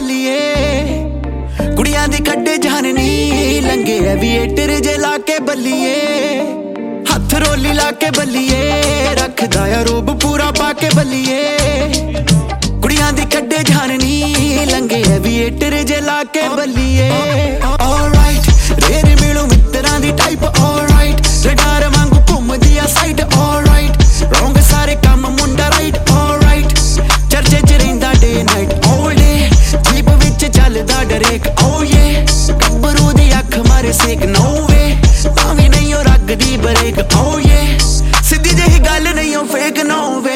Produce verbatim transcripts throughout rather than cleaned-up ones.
बल्लिए कुड़ियां दी कड्डे जान नी लंगे एविएटर जे लाके बल्लिए हथ रोली लाके बल्लिए रखदा या रूप पूरा पाके बल्लिए कुड़ियां दी कड्डे जान नी लंगे एविएटर जे लाके बल्लिए ऑलराइट रेर मिलू मित्तरां दी टाइप ऑलराइट रडार वांगू घुमदी आ साइड ऑलराइट रॉन्ग सारे काम मुंडा राइट ऑलराइट चर्चे च रहिंदा day night all day jeep विच चलदा डरेक ओ ये गब्बरू दी अख मारे सेक नो वे तां वी नहीं ओ रगदी ब्रेक ओ ये सिद्धी जही गल नहीं ओ fake no way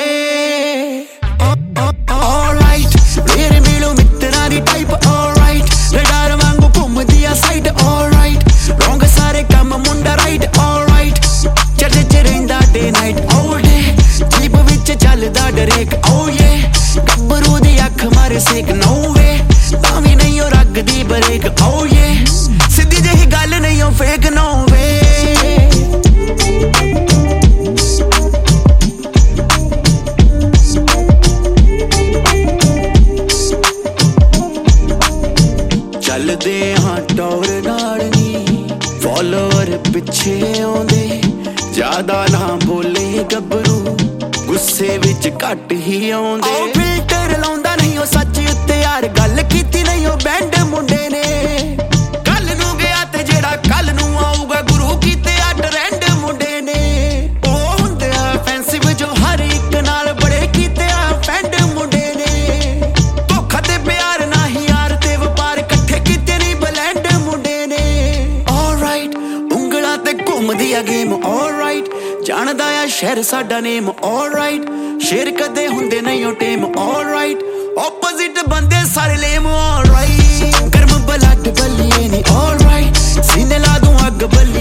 alright rare मिलू मित्तरां दी टाइप ऑलराइट रडार वांगू घुमदी आ साइड ऑलराइट रॉन्ग सारे काम मुंडा राइट ऑलराइट चर्चे च रहिंदा day night all day jeep विच चलदा डरेक ओ ये गब्बरू दी अख मारे सेक नो वे तां वी नहीं ओ रगदी ब्रेक ओ ये सिद्धी जही गल नहीं ओ फेक नो वे चलदे हाँ टौर नाल नी फॉलोवर पिछे आउंदे ज्यादा ना बोले गब्बरू गुस्से विच घट ही आउंदे फिल्टर लाउंदा नहीं ओ सच उत्ते यार गल कीती नहीं ओ बैंड मुंडे ने कल नू गया ते जेड़ा कल नू आऊगा गुरु कीते आ ट्रेंड मुंडे ने ओ हुंदे आ फैंसिव जो हर एक नाल बड़े कीते आ फैंड मुंडे ने धोखा ते प्यार ना ही यार ते वपार कट्ठे कीते नहीं ब्लैंड मुंडे ने ऑलराइट उंगलां ते घुमदी आ गेम ऑलराइट जानदा आ शहर साडा नेम ऑलराइट शेर कदे हुंदे नहीं ओ टेम ऑलराइट ऑपोजिट बंदे सारे लेम ऑलराइट गर्म ब्लड बल्लिए नी ऑलराइट सीने ला दूं अग बल्लिए